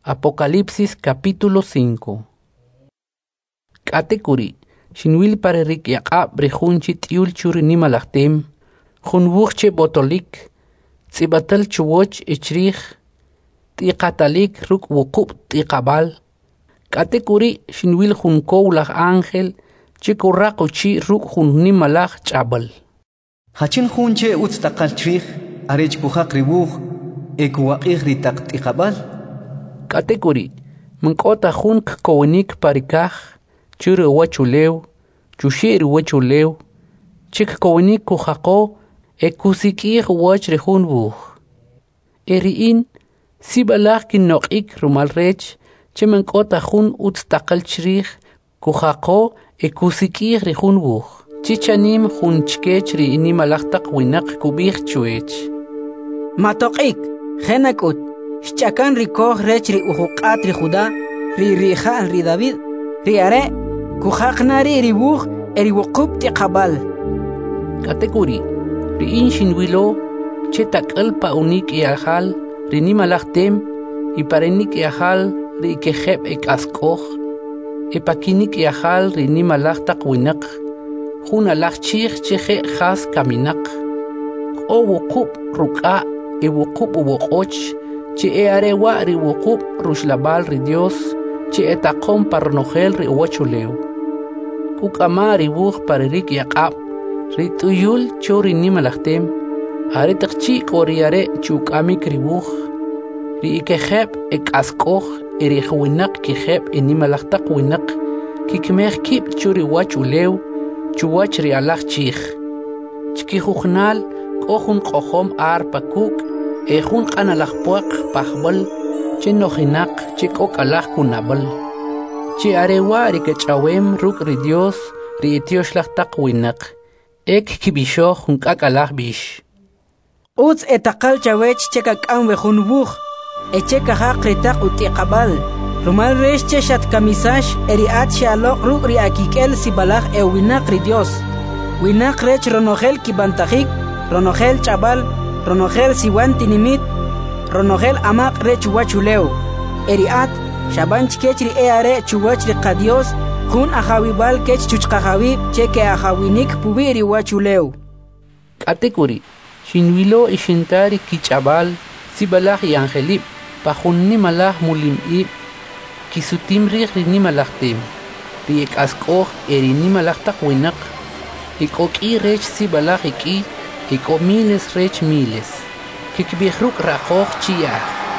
Apocalipsis capítulo 5. Katekuri, shinwil pare rik yaqab brejunchi tiul churi nimalachtem, junwuche botolik, tsibatal chuwoch ichrich, tiqatalik ruk wukub tiqabal. Katekuri, shinwil junkowlach ángel, chikurraquchi ruk jun nimalach chabal. Hachin junche utstakal chrich, arech kuhak ribuj, ekuwaqih ritak tiqabal. Katekuri, mankota junk kowenik parikaj, churi wachulew, chushiri wachulew, chik kowenik kuhako, ekusikih wach rejun buj. Eriin, sibalach kinnoqik rumalrech, che mankota jun utstakal chrich, kuhako, ekusikih rejun buj. Chichanim jun chkech ri inimalachtak winak kubich chuech. Matoqik, genakut. Chakan rikoh rech ri uhuqat ri Judá, ri Rija ri David, ri are, kuhaqnari ri buj, eri wuqub tiqabal. Katekuri, ri inshinwilo, chetak alpa unik iahal, ri nimalachtem, iparenik iahal, ri kejeb ek askoh, epakinik iahal ri nimalachtak winak, jun alach chich cheje has kaminak, o wuqub ruka, e wuqub uwoqoch, che arewa ri wukub rushlabal ri Dios, che etaqom parnogel ri wachuleu. Kukama ri buj paririk yaqab, ri tuyul chori nimalachtem, are taqchi koriare chukamik ri buj, ri ikejeb ek askoh, eri jwinak kejeb inimalachtak winak, kikmeh kip chori wachuleu, chuwach ri alach chich. Chkijugnal, kohun kohom ar pakuk, ejun qanalajpuaq pajbal, che nojinak, che kokalaj kunabal. Che arewa ri kechawem ruk ri Dios, ri etioxlajtaq winak. Ek kibisho jun kakalaj bish. Utz etaqal chawech chekak anwe jun buj, echeka haq ritaq utiqabal. Rumal resh che shat kamisash eri at shaloq ruk ri akikel sibalaj e winak ri Dios. Winak rech ronogel kibantajik, ronogel chabal, ronogel siwanti nimit, ronogel amak re chuwachuleu. Eriat, shabanch kechri eare chuwachri qadios, jun ajawibal kech chuchqajawib cheke ajawinik pubiri wachuleu. Katekuri, shinwilo ishintari kichabal, sibalaj y angelib, pajun nimalaj mulimib, kisutim ri nimalajtem, ri ek askoh eri nimalajtak winak, ikoki rech sibalaj iki, Iko miles rech miles, kikbihruk rajoch chiah.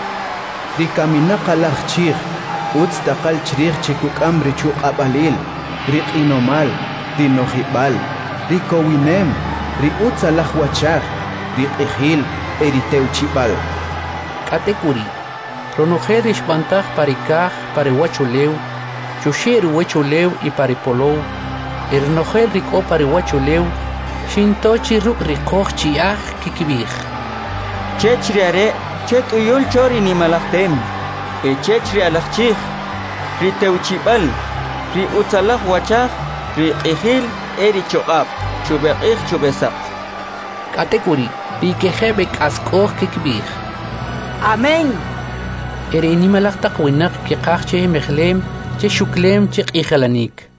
Ri kaminaka lach chich, utz takal chrich chikukam ri chuqabalil, ri qinomal, ri nojibal, ri kowinem, ri utz alach wachach, ri qihil, eri teuchibal. Katekuri, ronojer ishpantaj parikaj pare wachuleu, chusher wachuleu y pare polou, ernojer riko pare wachuleu, Shintochi ruk rikoch chiach kikibich. Chechri are, chet uyul chori ni malachtem. Chechri alachchich, ri teuchibal, ri utzalach wachach, ri qihil, eri choqab, chubeqich chubesaq. Katekuri, ri kejebek askoch kikibich. Amén. Eri ni malachtak winak kikach che mechlem, che shuklem che qihalanik.